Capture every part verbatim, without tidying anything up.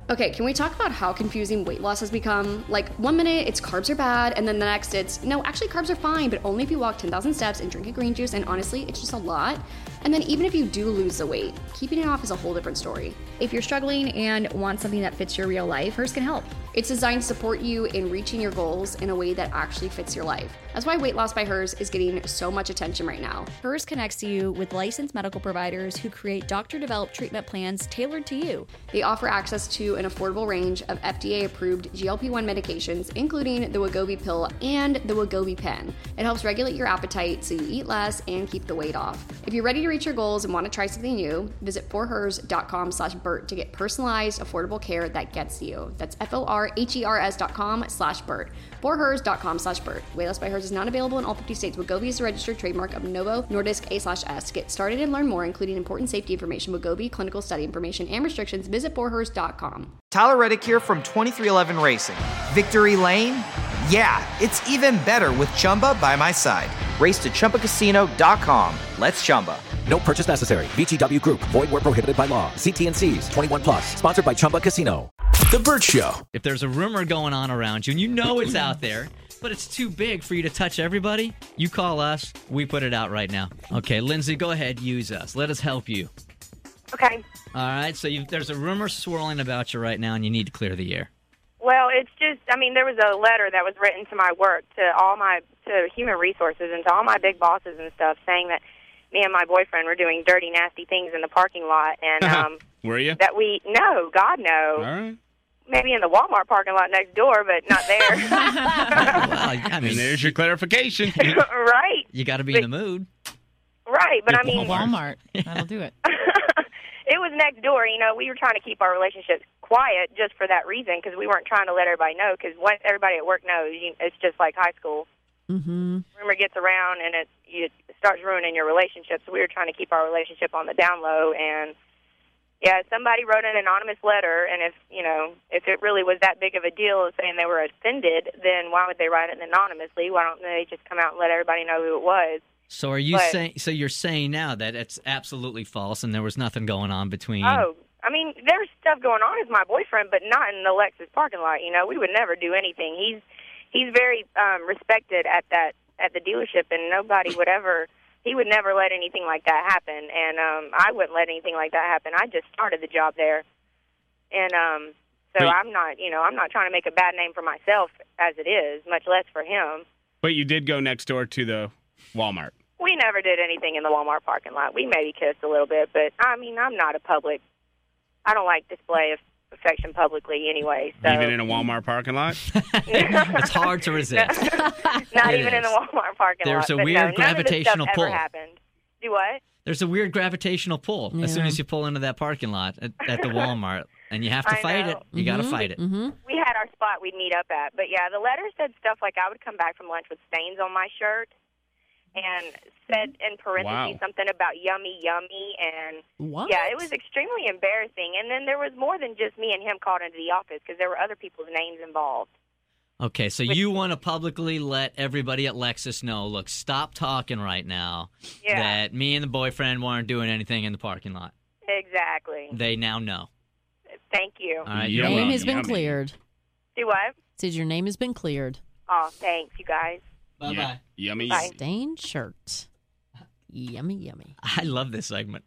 Okay, can we talk about how confusing weight loss has become? Like, one minute it's carbs are bad, and then the next it's, no, actually carbs are fine, but only if you walk ten thousand steps and drink a green juice, and honestly, it's just a lot. And then even if you do lose the weight, keeping it off is a whole different story. If you're struggling and want something that fits your real life, Hers can help. It's designed to support you in reaching your goals in a way that actually fits your life. That's why Weight Loss by Hers is getting so much attention right now. Hers connects you with licensed medical providers who create doctor-developed treatment plans tailored to you. They offer access to an affordable range of F D A-approved G L P one medications, including the Wegovy pill and the Wegovy pen. It helps regulate your appetite so you eat less and keep the weight off. If you're ready to reach your goals and want to try something new, visit forhers.com slash Bert to get personalized, affordable care that gets you. That's F-O-R-H-E-R-S dot com slash Bert. forhers.com slash Bert. Weight Loss by Hers is not available in all fifty states. Wegovy is a registered trademark of Novo Nordisk A slash S. To get started and learn more, including important safety information, Wegovy, clinical study information, and restrictions, visit forhers dot com. Tyler Reddick here from twenty-three eleven Racing. Victory Lane? Yeah, it's even better with Chumba by my side. Race to Chumba Casino dot com. Let's Chumba. No purchase necessary. V G W Group. Void where prohibited by law. See T and C's. twenty-one plus. Sponsored by Chumba Casino. The Bert Show. If there's a rumor going on around you and you know it's out there, but it's too big for you to touch everybody, you call us. We put it out right now. Okay, Lindsay, go ahead. Use us. Let us help you. Okay. All right, so you, there's a rumor swirling about you right now, and you need to clear the air. Well, it's just, I mean, there was a letter that was written to my work, to all my, to human resources and to all my big bosses and stuff, saying that me and my boyfriend were doing dirty, nasty things in the parking lot. And um, were you? That we, no, God, no. All right. Maybe in the Walmart parking lot next door, but not there. Well, I mean, and there's your clarification. Right. You got to be but, in the mood. Right, but I mean... Walmart. That'll do it. It was next door. You know, we were trying to keep our relationship quiet just for that reason, because we weren't trying to let everybody know, because once everybody at work knows, you, it's just like high school. Mm-hmm. Rumor gets around, and it, it starts ruining your relationship, so we were trying to keep our relationship on the down low, and... Yeah, somebody wrote an anonymous letter, and if, you know, if it really was that big of a deal saying they were offended, then why would they write it anonymously? Why don't they just come out and let everybody know who it was? So are you but, saying? So you're saying now that it's absolutely false, and there was nothing going on between? Oh, I mean, there's stuff going on as my boyfriend, but not in the Lexus parking lot. You know, we would never do anything. He's he's very um, respected at that at the dealership, and nobody would ever. He would never let anything like that happen, and um, I wouldn't let anything like that happen. I just started the job there, and um, so but, I'm not, you know, I'm not trying to make a bad name for myself as it is, much less for him. But you did go next door to the Walmart. We never did anything in the Walmart parking lot. We maybe kissed a little bit, but I mean, I'm not a public. I don't like display of affection publicly anyway. So. Even in a Walmart parking lot? It's hard to resist. Not It even is. in the Walmart parking There's lot. a weird no, gravitational none of this stuff pull. Ever happened. Do what? There's a weird gravitational pull Yeah. as soon as you pull into that parking lot at, at the Walmart, and you have to I fight know. it. You got to Mhm. fight it. Mm-hmm. We had our spot we'd meet up at. But, yeah, the letter said stuff like I would come back from lunch with stains on my shirt and said in parentheses Wow. something about yummy, yummy. And, What? yeah, it was extremely embarrassing. And then there was more than just me and him called into the office because there were other people's names involved. Okay, so you want to publicly let everybody at Lexus know, look, stop talking right now, Yeah. that me and the boyfriend weren't doing anything in the parking lot. Exactly. They now know. Thank you. All right, Your you're name welcome. has been Yummy. cleared. Do what? Says your name has been cleared. Oh, thanks, you guys. Bye-bye. Yeah. Yummy. Bye. Stained shirt. Yummy, yummy. I love this segment.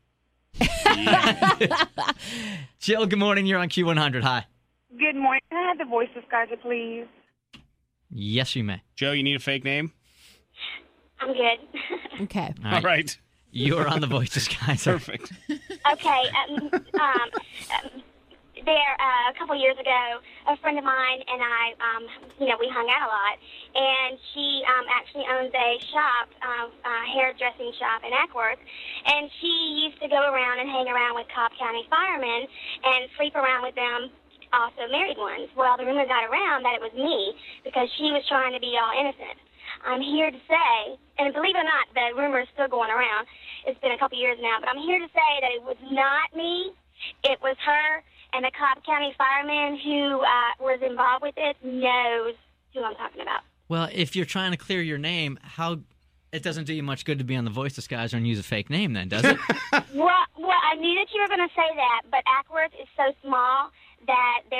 Yeah. Jill, good morning. You're on Q one hundred. Hi. Good morning. Can I have the voice of Skyzer, please? Yes, you may. Joe, you need a fake name? I'm good. Okay. All right. All right. You're on the Voices, guys. Perfect. Okay. Um, um, um, there, uh, a couple years ago, a friend of mine and I, um, you know, we hung out a lot, and she um, actually owns a shop, um, a hairdressing shop in Ackworth, and she used to go around and hang around with Cobb County firemen and sleep around with them, also married ones. Well, the rumor got around that it was me because she was trying to be all innocent. I'm here to say, and believe it or not, the rumor is still going around. It's been a couple years now, but I'm here to say that it was not me. It was her, and the Cobb County fireman who uh, was involved with it knows who I'm talking about. Well, if you're trying to clear your name, how it doesn't do you much good to be on the Voices, guys, and use a fake name, then, does it? well, well, I knew that you were going to say that, but Ackworth is so small that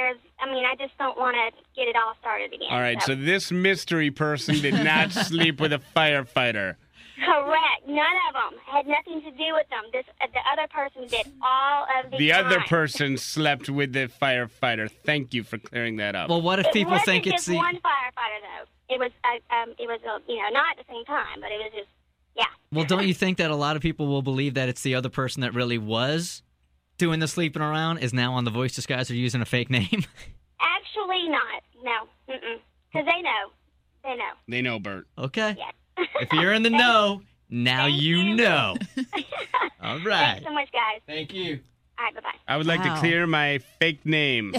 I just don't want to get it all started again. All right, so this mystery person did not sleep with a firefighter. Correct. None of them had nothing to do with them. This uh, the other person did all of the The time. other person slept with the firefighter. Thank you for clearing that up. Well, what if It people wasn't think it's just the... one firefighter though. It was uh, um it was uh, you know not at the same time, but it was just yeah. Well, don't you think that a lot of people will believe that it's the other person that really was doing the sleeping around is now on the voice disguise or using a fake name? Actually, not. No. Mm-mm. Because they know. They know. They know, Bert. Okay. Yes. If you're in the know, now Thank you you. know. All right. Thanks so much, guys. Thank you. All right. Bye bye. I would like Wow. to clear my fake name.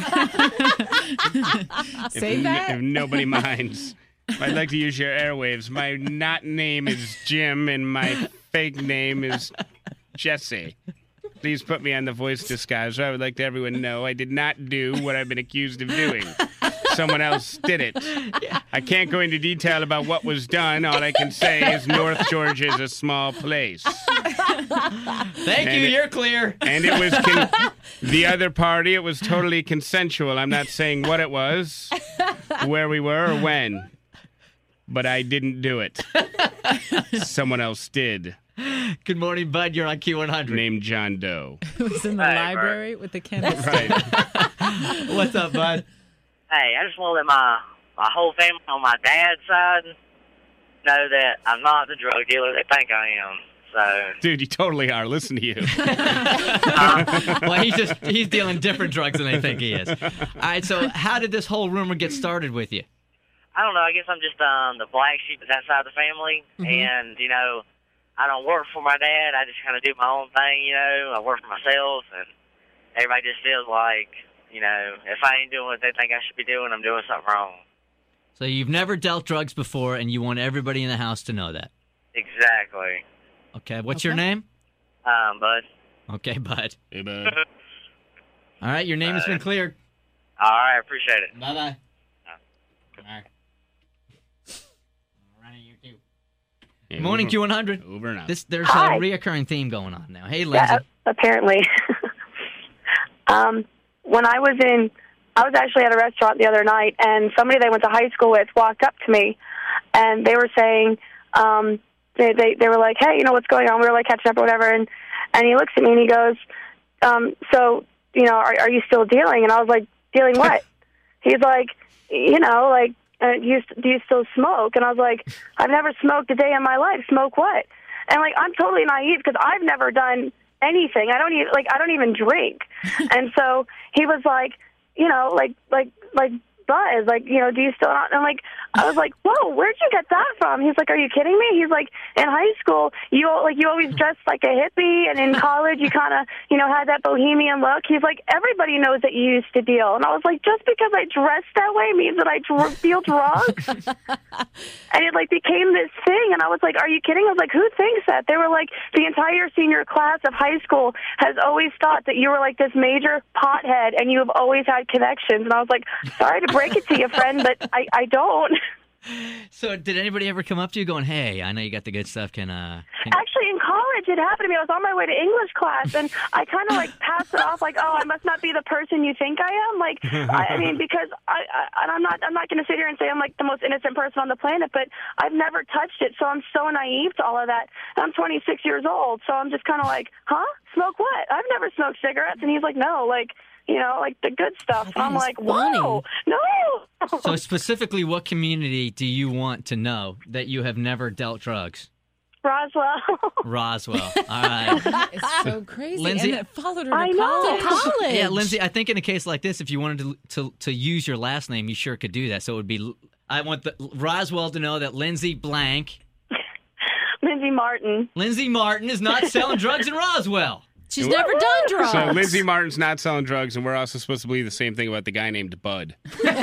Say if, that? If nobody minds. I'd like to use your airwaves. My not name is Jim, and my fake name is Jesse. Please put me on the voice disguise. I would like to everyone know I did not do what I've been accused of doing. Someone else did it. I can't go into detail about what was done. All I can say is North Georgia is a small place. Thank And you. it- You're clear. And it was con- the other party. It was totally consensual. I'm not saying what it was, where we were, or when. But I didn't do it. Someone else did. Good morning, Bud. You're on Q one hundred. Named John Doe. It was in the Hey, library with the candlestick. Right. What's up, Bud? Hey, I just want to let my, my whole family on my dad's side know that I'm not the drug dealer they think I am. So, Dude, you totally are. Listen to you. Well, he's just he's dealing different drugs than they think he is. All right, so how did this whole rumor get started with you? I don't know. I guess I'm just um, the black sheep of that side of the family. Mm-hmm. And, you know, I don't work for my dad. I just kind of do my own thing, you know. I work for myself. And everybody just feels like, you know, if I ain't doing what they think I should be doing, I'm doing something wrong. So you've never dealt drugs before, and you want everybody in the house to know that. Exactly. Okay, what's Okay. your name? Um, but, Okay, Bud. Hey, bud. All right, your name has been cleared. all right, I appreciate it. Bye-bye. All right. Yeah, Morning, over- Q one hundred. Over and out. This There's Hi. a reoccurring theme going on now. Hey, Lindsay. Yeah, apparently. um, when I was in, I was actually at a restaurant the other night, and somebody they went to high school with walked up to me, and they were saying, um, they, they they were like, hey, you know what's going on? We were like catching up or whatever, and and he looks at me and he goes, um, so you know, are are you still dealing? And I was like, dealing what? He's like, you know, like. Uh, do, you, do you still smoke? And I was like, I've never smoked a day in my life. Smoke what? And like, I'm totally naive because I've never done anything. I don't even like I don't even drink. And so he was like, you know, like like like Buzz, like, you know, do you still not? And I'm like, I was like, whoa, where'd you get that from? He's like, are you kidding me? He's like, in high school, you like you always dressed like a hippie, and in college, you kind of, you know, had that bohemian look. He's like, everybody knows that you used to deal. And I was like, just because I dress that way means that I dr- deal drugs? And it like became this thing, and I was like, are you kidding? I was like, who thinks that? They were like, the entire senior class of high school has always thought that you were like this major pothead, and you have always had connections. And I was like, sorry to break it to you, friend, but I, I don't. So did anybody ever come up to you going, hey, I know you got the good stuff, can uh can... Actually, in college, it happened to me. I was on my way to English class, and I kind of like passed it off like, oh, I must not be the person you think I am. Like, I, I mean, because I, I, and I'm not, I'm not going to sit here and say I'm like the most innocent person on the planet, but I've never touched it, so I'm so naive to all of that. And I'm twenty-six years old, so I'm just kind of like, huh? Smoke what? I've never smoked cigarettes. And he's like, no, like, you know, like the good stuff. Oh, and I'm that is like, funny. whoa, no. So specifically, what community do you want to know that you have never dealt drugs? Roswell. Roswell. All right. It's so crazy. Lindsay- And it followed her to I know. college. college. Yeah, Lindsay, I think in a case like this, if you wanted to, to to use your last name, you sure could do that. So it would be, I want the Roswell to know that Lindsay blank, Lindsay Martin. Lindsay Martin is not selling drugs in Roswell. She's never done drugs. So Lindsay Martin's not selling drugs, and we're also supposed to believe the same thing about the guy named Bud.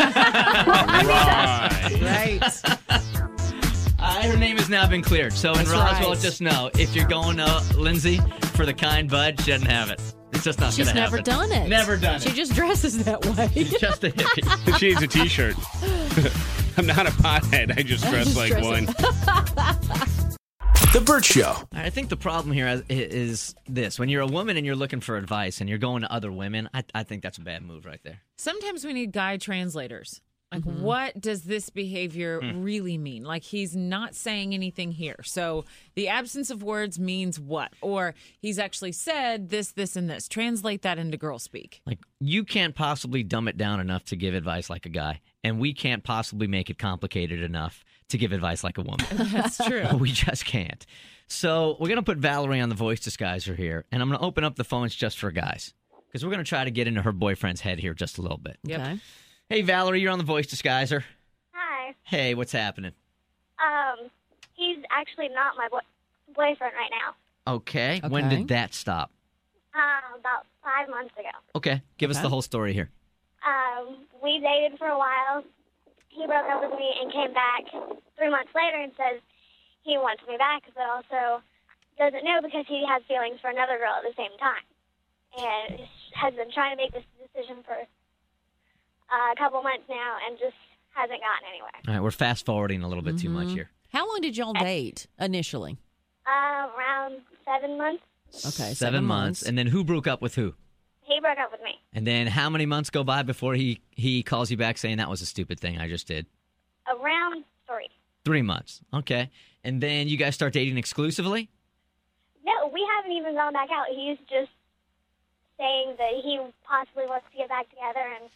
Right. Right. Uh, her name has now been cleared. So in That's Roswell, right. just know, if you're going to Lindsay for the kind Bud, she doesn't have it. It's just not going She's to happen. never done it. Never done She it. just dresses that way. She's just a hippie. She needs a T-shirt. I'm not a pothead. I just dress just like dress one. The Burt Show. All right, I think the problem here is, is this. When you're a woman and you're looking for advice and you're going to other women, I, I think that's a bad move right there. Sometimes we need guy translators. Like, Mhm. what does this behavior Hmm. really mean? Like, he's not saying anything here. So the absence of words means what? Or he's actually said this, this, and this. Translate that into girl speak. Like, you can't possibly dumb it down enough to give advice like a guy, and we can't possibly make it complicated enough to give advice like a woman. That's true. We just can't. So we're going to put Valerie on the voice disguiser here, and I'm going to open up the phones just for guys, because we're going to try to get into her boyfriend's head here just a little bit. Okay. Hey, Valerie, you're on the voice disguiser. Hi. Hey, what's happening? Um, he's actually not my boy- boyfriend right now. Okay. When Okay. did that stop? Um, about five months ago. Okay. Give us Okay. the whole story here. Um, we dated for a while. He broke up with me and came back three months later and says he wants me back, but also doesn't know because he has feelings for another girl at the same time. And has been trying to make this decision for uh, a couple months now and just hasn't gotten anywhere. All right, we're fast forwarding a little bit too much here. How long did y'all date initially? Uh, around seven months. Okay, seven, seven months. months. And then who broke up with who? He broke up with me. And then how many months go by before he, he calls you back saying that was a stupid thing I just did? Around three. Three months. Okay. And then you guys start dating exclusively? No, we haven't even gone back out. He's just saying that he possibly wants to get back together and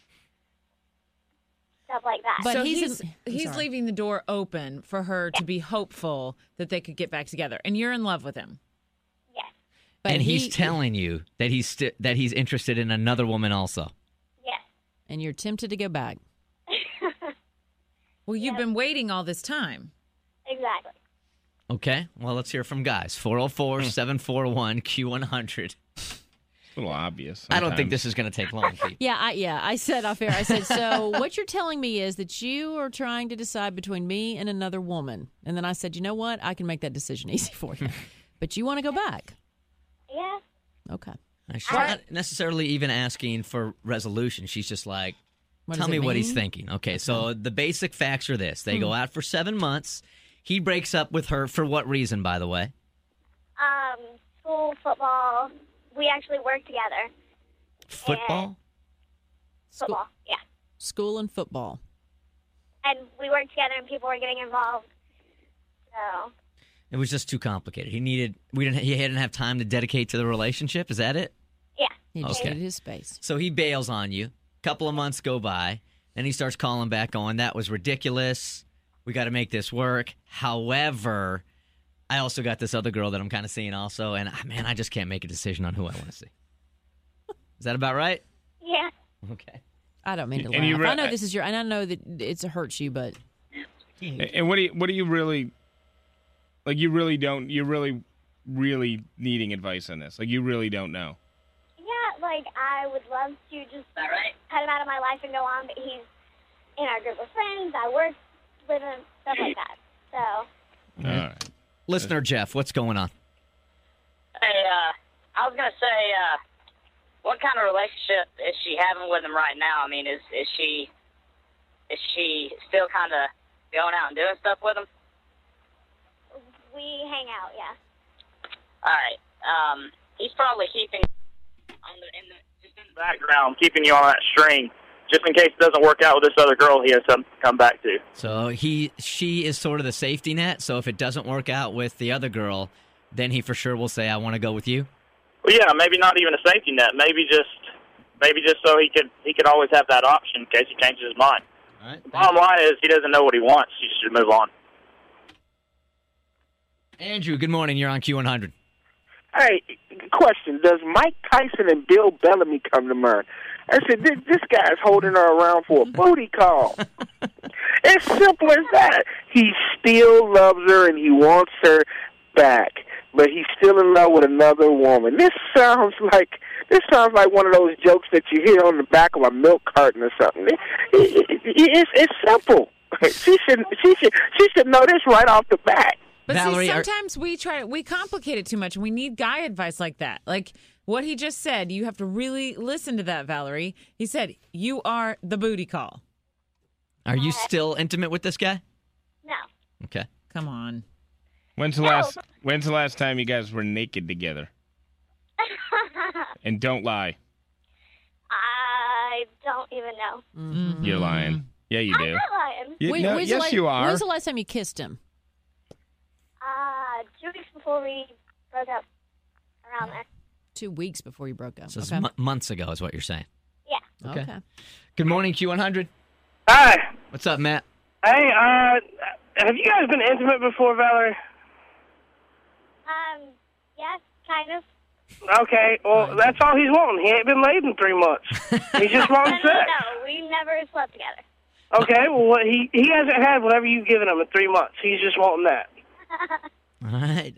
stuff like that. But so he's he's in- he's sorry. leaving the door open for her to be hopeful that they could get back together. And you're in love with him. Yes. But and he- he's telling you that he's sti- that he's interested in another woman also. Yes. And you're tempted to go back. Well, you've been waiting all this time. Exactly. Okay. Well, let's hear from guys. four oh four, seven four one, Q one hundred. It's a little obvious. I don't think sometimes. this is going to take long, Pete. Yeah, I, yeah. I said off air. I said, so what you're telling me is that you are trying to decide between me and another woman. And then I said, you know what? I can make that decision easy for you. But you want to go back. Yeah. Okay. She's not necessarily even asking for resolution. She's just like, What tell does me it what he's mean? thinking. Okay, so the basic facts are this. They Hmm. go out for seven months. He breaks up with her for what reason, by the way? Um, school, football. We actually work together. Football? Football, yeah. School and football. And we worked together and people were getting involved. So, It was just too complicated. He needed, we didn't, he didn't have time to dedicate to the relationship. Is that it? yeah. He just Okay. needed his space. So he bails on you. Couple of months go by. Then he starts calling back going, that was ridiculous. We got to make this work. However, I also got this other girl that I'm kind of seeing also. And, ah, man, I just can't make a decision on who I want to see. Is that about right? Yeah. Okay. I don't mean to And laugh. you re- I know this is your, and I know that it's hurts you, but And what do you what do you really like? You really don't. You're really, really needing advice on this. Like you really don't know. Yeah, like, I would love to just cut him out of my life and go on, but he's in our group of friends. I work with him, stuff like that. So, All right. Listener Jeff, what's going on? Hey, uh, I was gonna say, uh, what kind of relationship is she having with him right now? I mean, is is she is she still kind of going out and doing stuff with him? we hang out, yeah. All right. Um, he's probably keeping on the in the just in the Background, keeping you on that string, just in case it doesn't work out with this other girl he has something to come back to. So he, she is sort of the safety net. So if it doesn't work out with the other girl, then he for sure will say, I want to go with you. Well, yeah, maybe not even a safety net. Maybe just, maybe just so he could he could always have that option in case he changes his mind. All right. The bottom line is he doesn't know what he wants. He should move on. Andrew, good morning. You're on Q one hundred. Hey, question. Does Mike Tyson and Bill Bellamy come to mind? I said, this, this guy's holding her around for a booty call. It's simple as that. He still loves her and he wants her back, but he's still in love with another woman. This sounds like this sounds like one of those jokes that you hear on the back of a milk carton or something. It, it, it, it's, it's simple. She should she should she should know this right off the bat. But Valerie, see, are- sometimes we try we complicate it too much, and we need guy advice like that. Like what he just said, you have to really listen to that, Valerie. He said, you are the booty call. Are you still intimate with this guy? No. Okay. Come on. When's the last When's the last time you guys were naked together? And don't lie. I don't even know. Mm-hmm. You're lying. Yeah, you do. I'm not lying. You- When- no, when's the yes, la- you are. When's the last time you kissed him? Uh, two weeks before we broke up. Around there. Two weeks before you broke up. So it's okay. mo- months ago is what you're saying. Yeah. Okay. Okay. Good morning, Q one hundred. Hi. What's up, Matt? Hey, uh, have you guys been intimate before, Valerie? Um, yes, kind of. Okay, well, that's all he's wanting. He ain't been laid in three months. He's just No, wanting no, sex. no, we never slept together. Okay, well, what, he he hasn't had whatever you've given him in three months. He's just wanting that. All right.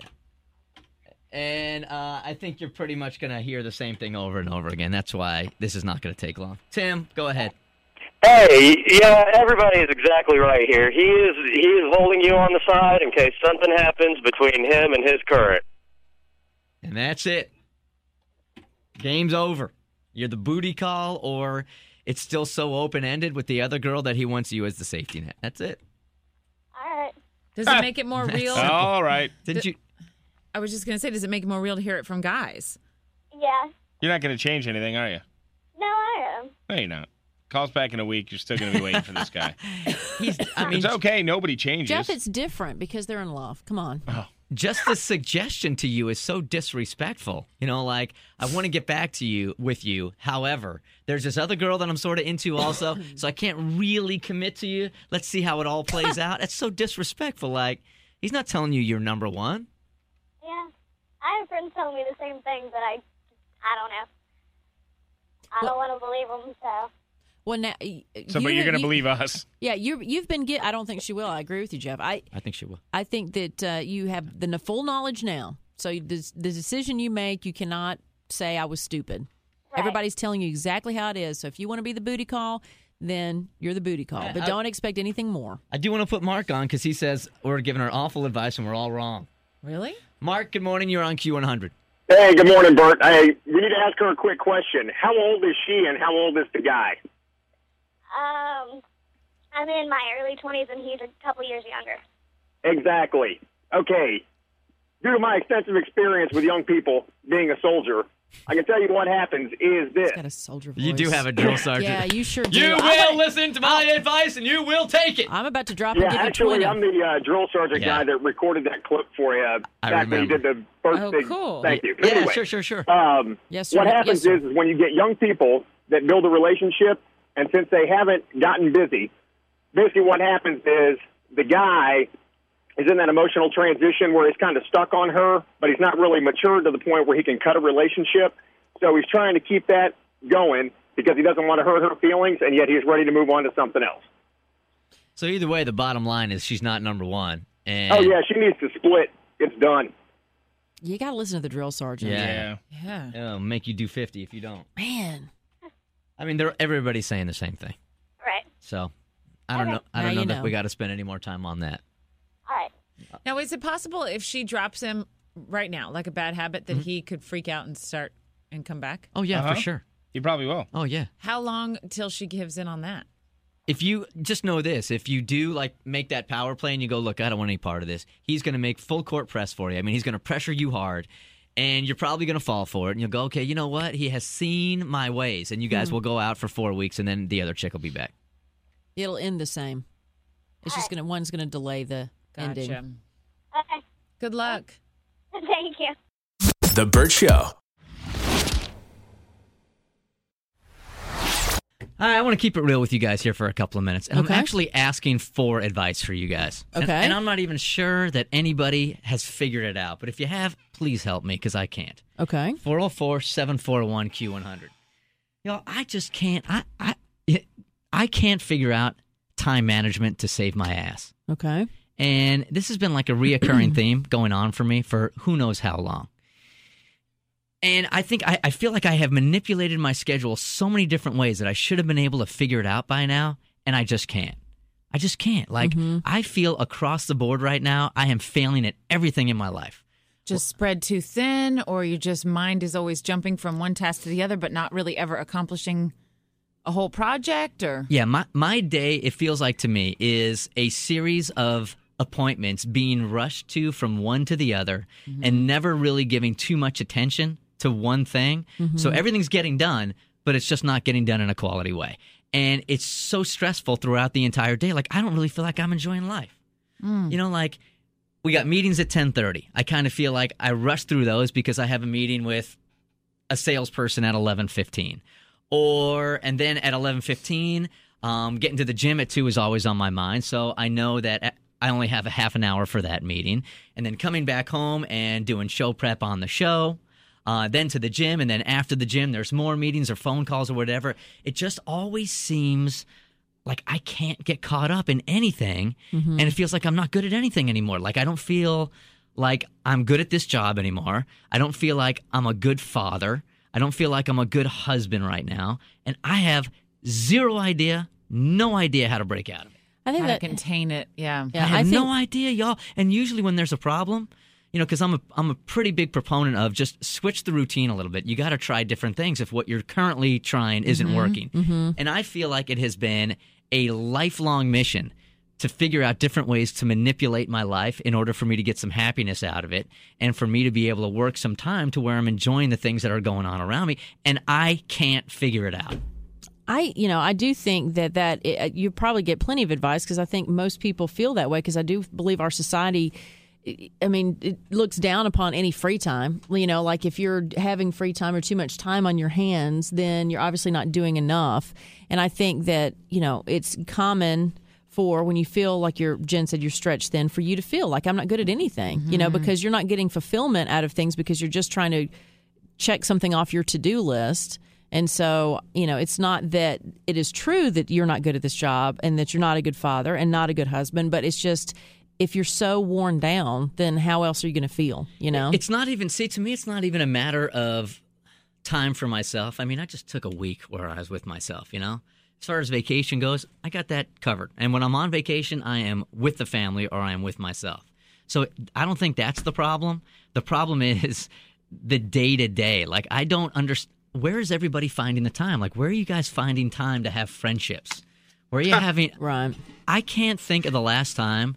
And uh, I think you're pretty much going to hear the same thing over and over again. That's why this is not going to take long. Tim, go ahead. Hey, yeah, everybody is exactly right here. He is he is holding you on the side in case something happens between him and his current. And that's it. Game's over. You're the booty call, or it's still so open-ended with the other girl that he wants you as the safety net. That's it. All right. Does it make it more real? All right. Did you? I was just going to say, does it make it more real to hear it from guys? Yeah. You're not going to change anything, are you? No, I am. No, you're not. Calls back in a week. You're still going to be waiting for this guy. He's, I mean, it's okay. Nobody changes. Jeff, it's different because they're in love. Come on. Oh. Just the suggestion to you is so disrespectful. You know, like, I want to get back to you with you. However, there's this other girl that I'm sort of into also, so I can't really commit to you. Let's see how it all plays out. That's so disrespectful. Like, he's not telling you you're number one. Yeah. I have friends telling me the same thing, but I, I don't know. I don't want to believe them, so. Well, now, So, but you're going to believe us. Yeah, you you've been get. I don't think she will. I agree with you, Jeff. I I think she will. I think that uh, you have the full knowledge now. So the, the decision you make, you cannot say I was stupid. Right. Everybody's telling you exactly how it is. So if you want to be the booty call, then you're the booty call. But I- don't expect anything more. I do want to put Mark on because he says we're giving her awful advice and we're all wrong. Really? Mark, good morning. You're on Q one hundred. Hey, good morning, Bert. Hey, we need to ask her a quick question. How old is she and how old is the guy? Um, I'm in my early twenties, and he's a couple years younger. Exactly. Okay. Due to my extensive experience with young people being a soldier, I can tell you what happens is this. Got a soldier voice. You do have a drill sergeant. Yeah, you sure do. You I'm will gonna- listen to my advice and you will take it. I'm about to drop Yeah, and give you actually, twenty. I'm the uh, drill sergeant Yeah. guy that recorded that clip for you I back when you did remember. the first Oh, big. cool. Thank you. Yeah, Anyway, sure, sure, sure. Um, Yes, sir. what Yes, happens sir. is, is when you get young people that build a relationship, and since they haven't gotten busy, basically what happens is the guy is in that emotional transition where he's kind of stuck on her, but he's not really matured to the point where he can cut a relationship. So he's trying to keep that going because he doesn't want to hurt her feelings, and yet he's ready to move on to something else. So either way, the bottom line is she's not number one. And Oh, yeah, she needs to split. It's done. You got to listen to the drill sergeant. Yeah. Yeah. It'll make you do fifty if you don't. Man. I mean, they're, everybody's saying the same thing. Right. So I don't Okay. know. I Now don't know you that know. we got to spend any more time on that. All right. Now, is it possible if she drops him right now, like a bad habit, Mm-hmm. that he could freak out and start and come back? Oh, yeah, Uh-huh. for sure. You probably will. Oh, yeah. How long till she gives in on that? If you just know this, if you do like make that power play and you go, look, I don't want any part of this, he's going to make full court press for you. I mean, he's going to pressure you hard, and you're probably going to fall for it. And you'll go, okay, you know what? He has seen my ways, and you guys Hmm. will go out for four weeks, and then the other chick will be back. It'll end the same. It's just gonna one's gonna delay the Gotcha. ending. Okay. Good luck. Thank you. The Bert Show. All right, I want to keep it real with you guys here for a couple of minutes. And Okay. I'm actually asking for advice for you guys. And- Okay. And, I'm not even sure that anybody has figured it out. But if you have, please help me because I can't. Okay. four oh four, seven four one, Q one hundred. You know, I just can't. I, I, it, I can't figure out time management to save my ass. Okay. And this has been like a reoccurring theme going on for me for who knows how long. And I think I, I feel like I have manipulated my schedule so many different ways that I should have been able to figure it out by now, and I just can't. I just can't. Like, Mm-hmm. I feel across the board right now, I am failing at everything in my life. Just spread too thin, or your just mind is always jumping from one task to the other, but not really ever accomplishing a whole project, or Yeah, my, my day, it feels like to me, is a series of appointments being rushed to from one to the other Mm-hmm. and never really giving too much attention to one thing. Mm-hmm. So everything's getting done, but it's just not getting done in a quality way. And it's so stressful throughout the entire day. Like, I don't really feel like I'm enjoying life. Mm. You know, like, we got meetings at ten thirty. I kind of feel like I rush through those because I have a meeting with a salesperson at eleven fifteen. Or, and then at eleven fifteen, um, getting to the gym at two is always on my mind. So I know that I only have a half an hour for that meeting. And then coming back home and doing show prep on the show. Uh, then to the gym, and then after the gym, there's more meetings or phone calls or whatever. It just always seems like I can't get caught up in anything, Mm-hmm. and it feels like I'm not good at anything anymore. Like, I don't feel like I'm good at this job anymore. I don't feel like I'm a good father. I don't feel like I'm a good husband right now, and I have zero idea, no idea how to break out of it. I think How that to contain it. Yeah. I have no idea, y'all. And usually when there's a problem, you know, because I'm a I'm a pretty big proponent of just switch the routine a little bit. You got to try different things if what you're currently trying isn't Mhm, working. mhm. And I feel like it has been a lifelong mission to figure out different ways to manipulate my life in order for me to get some happiness out of it and for me to be able to work some time to where I'm enjoying the things that are going on around me. And I can't figure it out. I, you know, I do think that that it, you probably get plenty of advice because I think most people feel that way because I do believe our society, I mean, it looks down upon any free time. You know, like if you're having free time or too much time on your hands, then you're obviously not doing enough. And I think that, you know, it's common for when you feel like you're, Jen said, you're stretched thin, for you to feel like I'm not good at anything, you know, Mhm. because you're not getting fulfillment out of things because you're just trying to check something off your to-do list. And so, you know, it's not that it is true that you're not good at this job and that you're not a good father and not a good husband, but it's just if you're so worn down, then how else are you going to feel, you know? It's not even, see, to me, it's not even a matter of time for myself. I mean, I just took a week where I was with myself, you know? As far as vacation goes, I got that covered. And when I'm on vacation, I am with the family or I am with myself. So I don't think that's the problem. The problem is the day-to-day. Like, I don't understand. Where is everybody finding the time? Like, where are you guys finding time to have friendships? Where are you having... Right. I can't think of the last time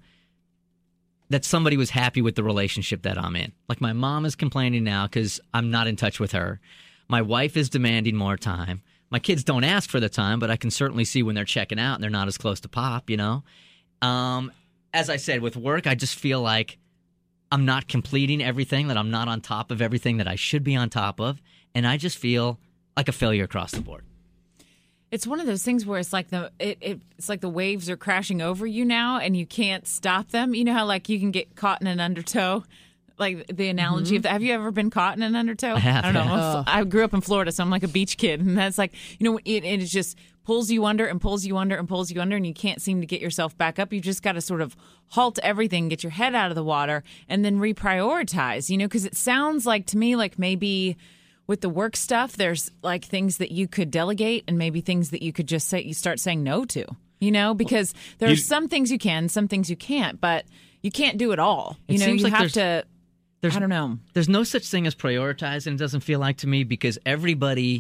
that somebody was happy with the relationship that I'm in. Like, my mom is complaining now because I'm not in touch with her. My wife is demanding more time. My kids don't ask for the time, but I can certainly see when they're checking out and they're not as close to Pop, you know? Um, as I said, with work, I just feel like I'm not completing everything, that I'm not on top of everything that I should be on top of, and I just feel like a failure across the board. It's one of those things where it's like the it, it it's like the waves are crashing over you now and you can't stop them. You know how like you can get caught in an undertow? Like the analogy Mm-hmm. of that. Have you ever been caught in an undertow? I have, I don't know. yeah. I'm f- I grew up in Florida, so I'm like a beach kid. And that's like, you know, it, it just pulls you under and pulls you under and pulls you under, and you can't seem to get yourself back up. You just got to sort of halt everything, get your head out of the water, and then reprioritize, you know, because it sounds like to me like maybe with the work stuff, there's like things that you could delegate and maybe things that you could just say, you start saying no to, you know, because there are You- some things you can, some things you can't, but you can't do it all. You It know, seems you like have there's- to, There's, I don't know. There's no such thing as prioritize, and it doesn't feel like to me because everybody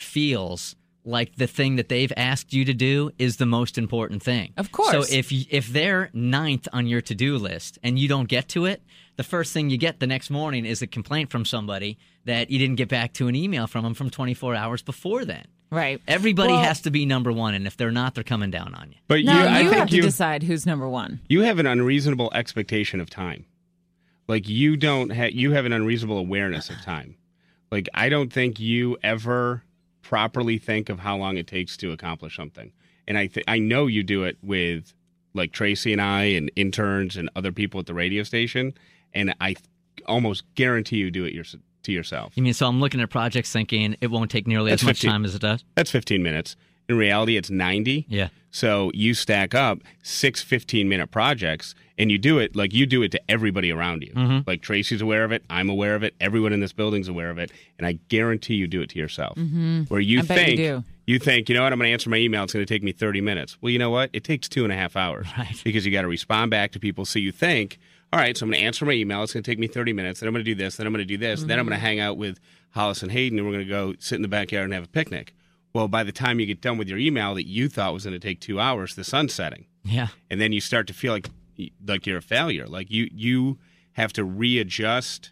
feels like the thing that they've asked you to do is the most important thing. Of course. So if y- if they're ninth on your to-do list and you don't get to it, the first thing you get the next morning is a complaint from somebody that you didn't get back to an email from them from twenty-four hours before then. Right. Everybody Well- has to be number one, and if they're not, they're coming down on you. But No, you, I you think have to you, decide who's number one. you have an unreasonable expectation of time. Like you don't have, you have an unreasonable awareness of time. Like I don't think you ever properly think of how long it takes to accomplish something. And I th- I know you do it with like Tracy and I and interns and other people at the radio station. And I th- almost guarantee you do it your- to yourself. You mean, so I'm looking at projects thinking it won't take nearly That's as much fifteen time as it does? That's fifteen minutes. In reality, it's ninety. Yeah. So you stack up six fifteen-minute projects, and you do it like you do it to everybody around you. Mhm. Like Tracy's aware of it. I'm aware of it. Everyone in this building's aware of it. And I guarantee you do it to yourself. Mhm. Where you I bet you think, do. you think, you know what, I'm going to answer my email. It's going to take me thirty minutes. Well, you know what? It takes two and a half hours. Right. Because you got to respond back to people. So you think, all right, so I'm going to answer my email. It's going to take me thirty minutes. Then I'm going to do this. Then I'm going to do this. Then I'm going to hang out with Hollis and Hayden, and we're going to go sit in the backyard and have a picnic. Well, by the time you get done with your email that you thought was going to take two hours, the sun's setting. Yeah. And then you start to feel like like you're a failure. Like you you have to readjust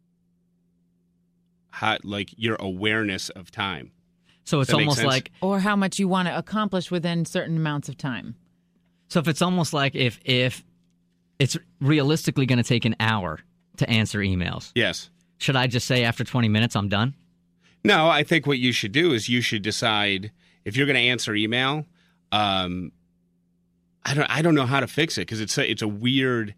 how, like your awareness of time. So it's Does that make almost sense? like Or how much you want to accomplish within certain amounts of time. so if it's almost like if if it's realistically going to take an hour to answer emails. Yes. Should I just say after twenty minutes I'm done? No, I think what you should do is you should decide if you're going to answer email. Um, I don't. I don't know how to fix it because it's a, it's a weird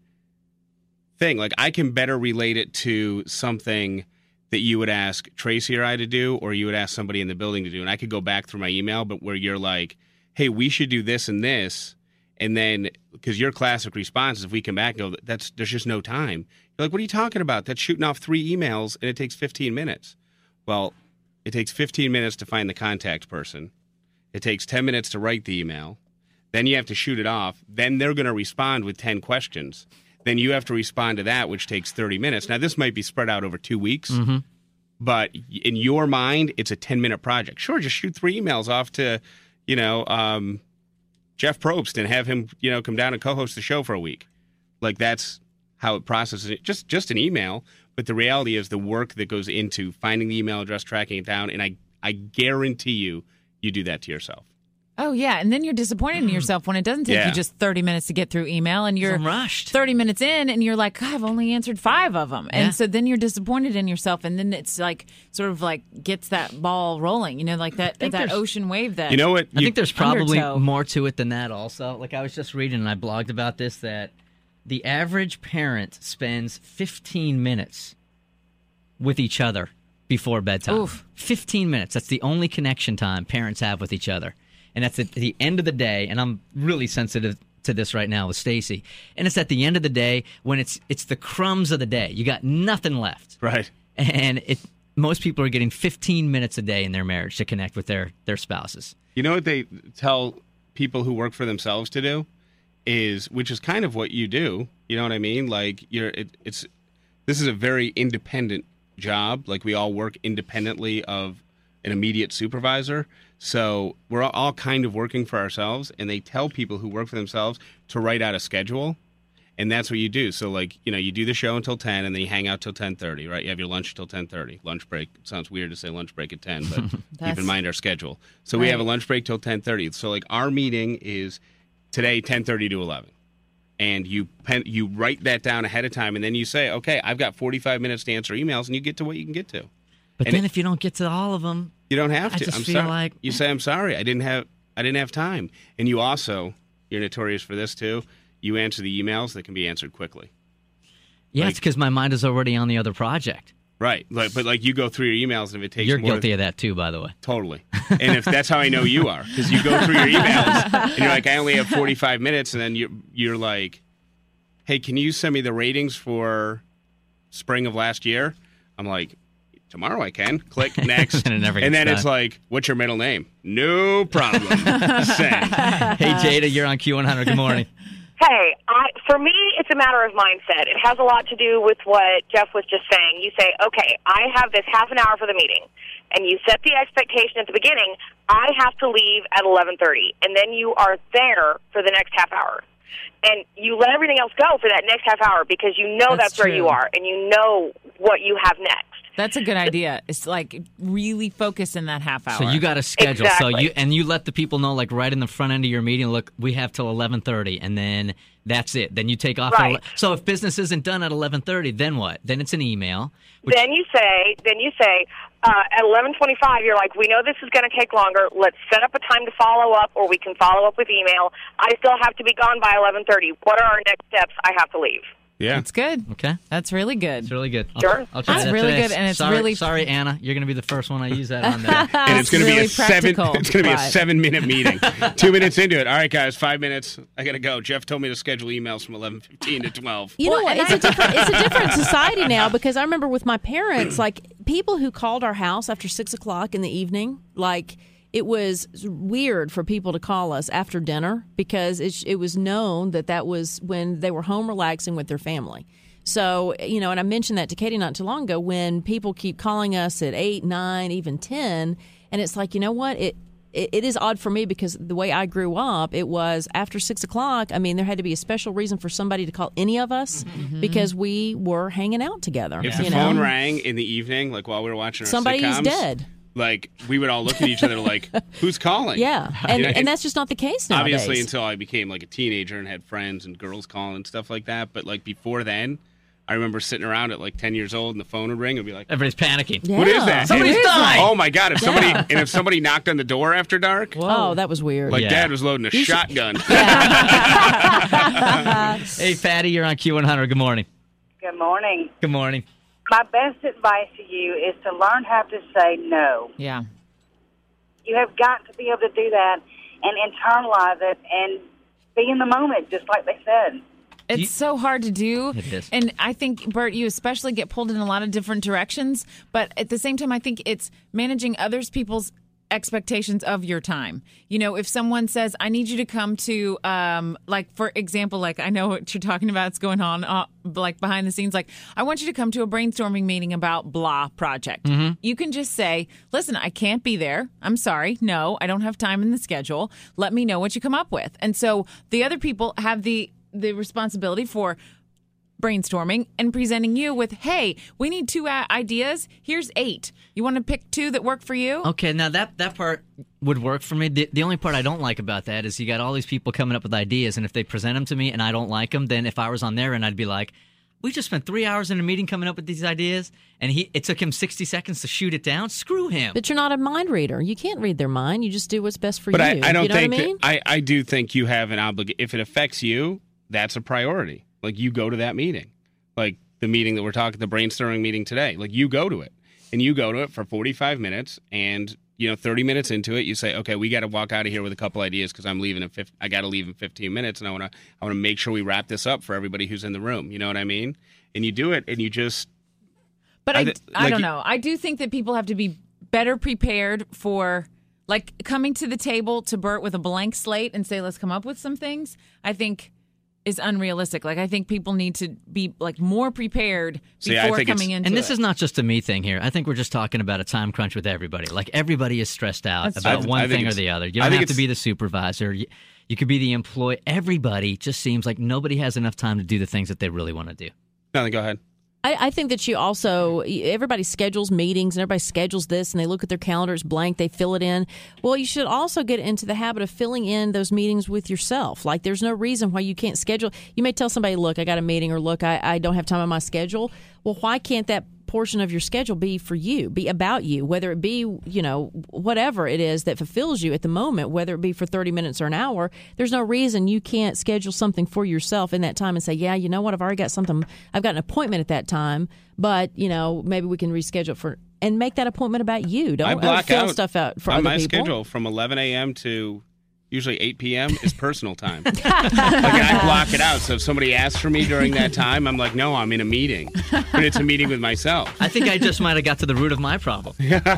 thing. Like I can better relate it to something that you would ask Tracy or I to do, or you would ask somebody in the building to do, and I could go back through my email. But where you're like, "Hey, we should do this and this," and then because your classic response is, if we come back and go, "That's there's just no time." You're like, "What are you talking about? That's shooting off three emails and it takes fifteen minutes." Well, it takes fifteen minutes to find the contact person. It takes ten minutes to write the email. Then you have to shoot it off. Then they're going to respond with ten questions. Then you have to respond to that, which takes thirty minutes. Now, this might be spread out over two weeks, Mhm. but in your mind, it's a ten-minute project. Sure, just shoot three emails off to, you know, um, Jeff Probst and have him, you know, come down and co-host the show for a week. Like, that's how it processes it. Just, just an email. But the reality is the work that goes into finding the email address, tracking it down, and I, I guarantee you, you do that to yourself. Oh, yeah. And then you're disappointed in yourself when it doesn't take Yeah. you just thirty minutes to get through email and you're I'm rushed. thirty minutes in and you're like, God, I've only answered five of them. Yeah. And so then you're disappointed in yourself. And then it's like sort of like gets that ball rolling, you know, like that, think that there's- ocean wave that. You know what? I think there's probably Undertow. more to it than that also. Like I was just reading and I blogged about this that the average parent spends fifteen minutes with each other before bedtime. Oof. fifteen minutes. That's the only connection time parents have with each other. And that's at the end of the day, and I'm really sensitive to this right now with Stacy. And it's at the end of the day when it's it's the crumbs of the day. You got nothing left. Right. And it most people are getting fifteen minutes a day in their marriage to connect with their their spouses. You know what they tell people who work for themselves to do is, which is kind of what you do. You know what I mean? Like you're, it, it's this is a very independent job. Like we all work independently of an immediate supervisor. So we're all- all kind of working for ourselves. And they tell people who work for themselves to write out a schedule. And that's what you do. So, like, you know, you do the show until ten, and then you hang out till ten thirty, right? You have your lunch till ten thirty. Lunch break. It sounds weird to say lunch break at ten, but keep That's- in mind our schedule. So we have a Right. lunch break till ten thirty. So, like, our meeting is today ten thirty to eleven. And you pen, you write that down ahead of time, and then you say, okay, I've got forty-five minutes to answer emails, and you get to what you can get to. But And then it- if you don't get to all of them, You don't have I to. just I'm feel sorry. like- You say, I'm sorry. I didn't have I didn't have time. And you also, you're notorious for this too, you answer the emails that can be answered quickly. yeah, Like- it's because my mind is already on the other project. Right. Like, but like you go through your emails, and if it takes You're more guilty of that too, by the way. Totally. And if that's how I know you are, because you go through your emails and you're like, I only have forty-five minutes, and then you're you're like, hey, can you send me the ratings for spring of last year? I'm like, tomorrow I can. Click next. And it never and gets then done. it's like, what's your middle name? No problem. Send. Hey, Jada, you're on Q one hundred. Good morning. Hey, I, for me, it's a matter of mindset. It has a lot to do with what Jeff was just saying. You say, okay, I have this half an hour for the meeting, and you set the expectation at the beginning, I have to leave at eleven thirty, and then you are there for the next half hour. And you let everything else go for that next half hour because you know That's that's, where true. you are, and you know what you have next. That's a good idea. It's like really focus in that half hour. So you got a schedule. So Exactly. you and you let the people know, like right in the front end of your meeting. Look, we have till eleven thirty, and then that's it. Then you take off. Right. At, ele- so if business isn't done at eleven thirty, then what? Then it's an email. Which, Then you say, then you say, uh, at eleven twenty-five, you're like, we know this is going to take longer. Let's set up a time to follow up, or we can follow up with email. I still have to be gone by eleven thirty. What are our next steps? I have to leave. Yeah. That's good. Okay. That's really good. It's really good. I'll, Sure. I'll try That's that really today. good, and it's sorry, really- sorry, Anna. You're going to be the first one I use that on there. And it's going to be really a seven. practical, It's going to be a but- seven-minute meeting. Two minutes into it. All right, guys. Five minutes. I got to go. Jeff told me to schedule emails from eleven fifteen to twelve. You know what? It's a different it's a different society now because I remember with my parents, like people who called our house after six o'clock in the evening, like it was weird for people to call us after dinner because it, it was known that that was when they were home relaxing with their family. So, you know, and I mentioned that to Katie not too long ago when people keep calling us at eight, nine, even ten, and it's like, you know what? It it, it is odd for me because the way I grew up, it was after six o'clock. I mean, there had to be a special reason for somebody to call any of us mm-hmm. because we were hanging out together. If you the know? phone rang in the evening, like while we were watching our Somebody sitcoms, is dead. Like, we would all look at each other like, who's calling? Yeah, and, You know, and that's just not the case nowadays. Obviously, until I became like a teenager and had friends and girls calling and stuff like that. But like before then, I remember sitting around at like ten years old and the phone would ring and be like, everybody's panicking. What is that? Somebody's And- dying. Oh my God! If Yeah. somebody and if somebody knocked on the door after dark, Oh, that was weird. like Yeah. Dad was loading a You should- shotgun. Hey, Patty, you're on Q one hundred. Good morning. Good morning. Good morning. My best advice to you is to learn how to say no. Yeah. You have got to be able to do that and internalize it and be in the moment, just like they said. It's so hard to do. It is. And I think, Bert, you especially get pulled in a lot of different directions. But at the same time, I think it's managing others people's expectations of your time. You know, if someone says, I need you to come to, um, like, for example, like, I know what you're talking about, it's going on, uh, like, behind the scenes, like, I want you to come to a brainstorming meeting about blah project. Mm-hmm. You can just say, listen, I can't be there. I'm sorry. No, I don't have time in the schedule. Let me know what you come up with. And so the other people have the the responsibility for brainstorming and presenting you with, hey, we need two uh, ideas. Here's eight. You want to pick two that work for you? Okay, now that, that part would work for me. The, the only part I don't like about that is you got all these people coming up with ideas, and if they present them to me and I don't like them, then if I was on there and I'd be like, we just spent three hours in a meeting coming up with these ideas, and he it took him sixty seconds to shoot it down. Screw him. But you're not a mind reader. You can't read their mind. You just do what's best for But you. I, I don't you know think what I mean? that, I, I do think you have an obligation. If it affects you, that's a priority. Like, you go to that meeting. Like the meeting that we're talking, the brainstorming meeting today. Like, you go to it. And you go to it for forty-five minutes, and, you know, thirty minutes into it, you say, okay, we got to walk out of here with a couple ideas because I'm leaving in fif- I got to leave in fifteen minutes, and I want to I want to make sure we wrap this up for everybody who's in the room. You know what I mean? And you do it, and you just... But I, I, th- like don't you- know. I do think that people have to be better prepared for, like, coming to the table to Bert with a blank slate and say, let's come up with some things, I think is unrealistic. Like, I think people need to be, like, more prepared See, I before think coming it's- into And this it. is not just a me thing here. I think we're just talking about a time crunch with everybody. Like, everybody is stressed out That's about true. I- one I think thing or it's- the other. You I don't think have to it's- be the supervisor. You, you could be the employee. Everybody just seems like nobody has enough time to do the things that they really want to do. No, go ahead. I, I think that you also, everybody schedules meetings and everybody schedules this and they look at their calendars blank, they fill it in. Well, you should also get into the habit of filling in those meetings with yourself. Like, there's no reason why you can't schedule. You may tell somebody, look, I got a meeting, or look, I, I don't have time on my schedule. Well, why can't that portion of your schedule be for you, be about you, whether it be, you know, whatever it is that fulfills you at the moment, whether it be for thirty minutes or an hour. There's no reason you can't schedule something for yourself in that time and say, yeah, you know what, I've already got something, I've got an appointment at that time, but, you know, maybe we can reschedule it for, and make that appointment about you. I Don't block fill out stuff out for on other my people. schedule from eleven a.m. to usually eight p.m. is personal time. Like, and I block it out. So if somebody asks for me during that time, I'm like, no, I'm in a meeting. But it's a meeting with myself. I think I just might have got to the root of my problem.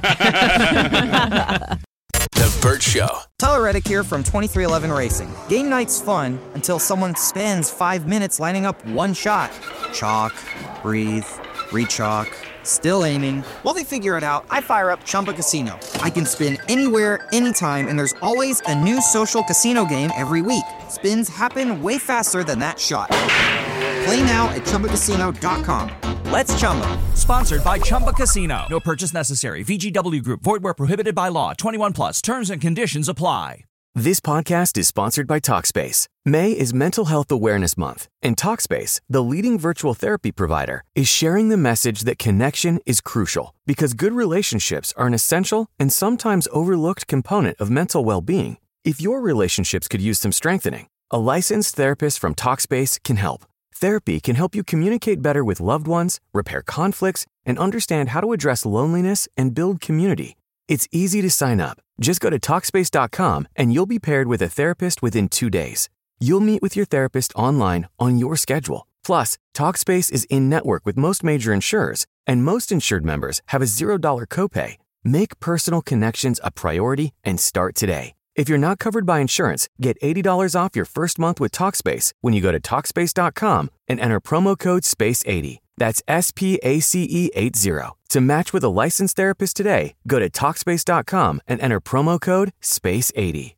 The Bert Show. Tyler Reddick here from twenty-three eleven Racing. Game night's fun until someone spends five minutes lining up one shot. Chalk, breathe, re-chalk, still aiming. While they figure it out, I fire up Chumba Casino. I can spin anywhere, anytime, and there's always a new social casino game every week. Spins happen way faster than that shot. Play now at Chumba Casino dot com. Let's Chumba. Sponsored by Chumba Casino. No purchase necessary. V G W Group. Void where prohibited by law. twenty-one plus. Terms and conditions apply. This podcast is sponsored by Talkspace. May is Mental Health Awareness Month, and Talkspace, the leading virtual therapy provider, is sharing the message that connection is crucial because good relationships are an essential and sometimes overlooked component of mental well-being. If your relationships could use some strengthening, a licensed therapist from Talkspace can help. Therapy can help you communicate better with loved ones, repair conflicts, and understand how to address loneliness and build community. It's easy to sign up. Just go to Talkspace dot com and you'll be paired with a therapist within two days. You'll meet with your therapist online on your schedule. Plus, Talkspace is in-network with most major insurers, and most insured members have a zero dollars copay. Make personal connections a priority and start today. If you're not covered by insurance, get eighty dollars off your first month with Talkspace when you go to Talkspace dot com and enter promo code space eighty. That's S P A C E eighty. To match with a licensed therapist today, go to Talkspace dot com and enter promo code space eighty.